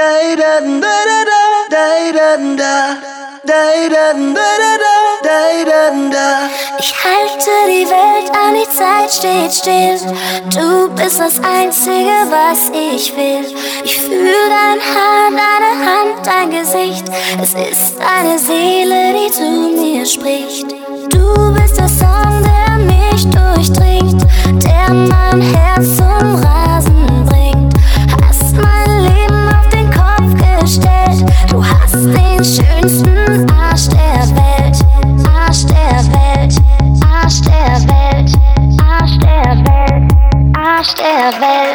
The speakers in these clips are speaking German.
Ich halte die Welt an, die Zeit steht still. Du bist das Einzige, was ich will. Ich fühle dein Haar, deine Hand, dein Gesicht. Es ist deine Seele, die zu mir spricht. Du bist der Song, der mich durchdringt, der mein Herz zum Rasen bringt. Hast mein Leben auf den Kopf gestellt. Du hast den schönsten Arsch der Welt. Arsch der Welt, Arsch der Welt, Arsch der Welt, Arsch der Welt.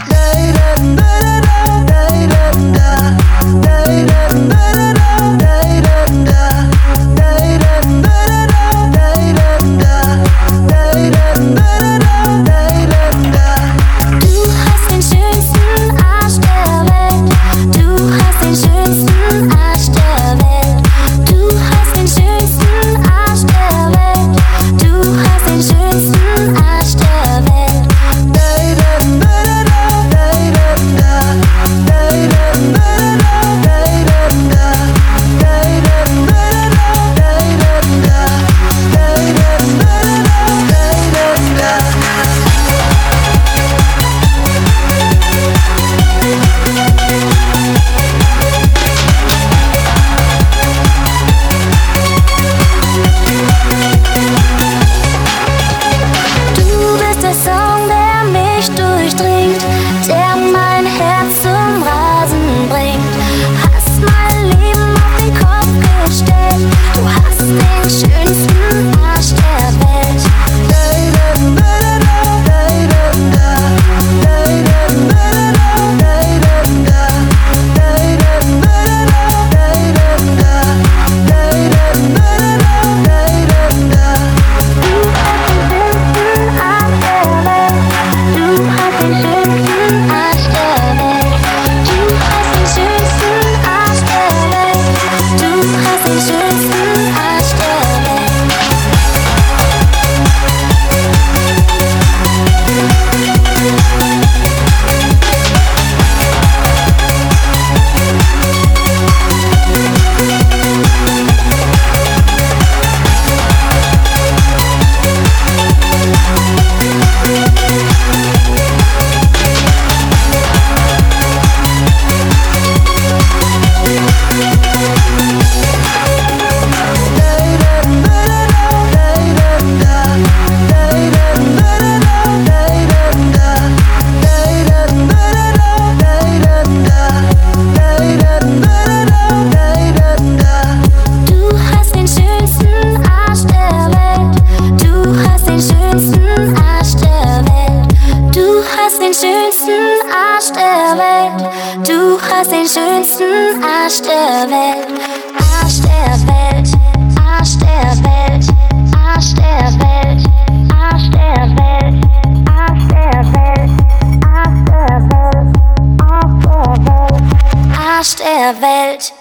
Du hast den schönsten Arsch der Welt. Arsch der Welt, Arsch der Welt, Arsch der Welt, Arsch der Welt, Arsch der Welt, Arsch der Welt, Arsch der Welt, Arsch der Welt.